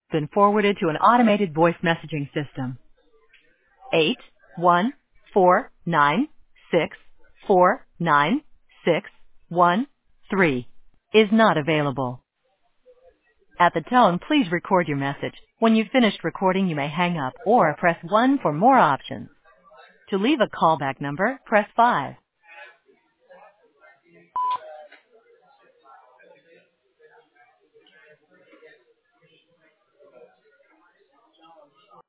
Been forwarded to an automated voice messaging system. 81496496613 is not available. At the tone, please record your message. When you've finished recording, you may hang up or press 1 for more options. To leave a callback number, press 5.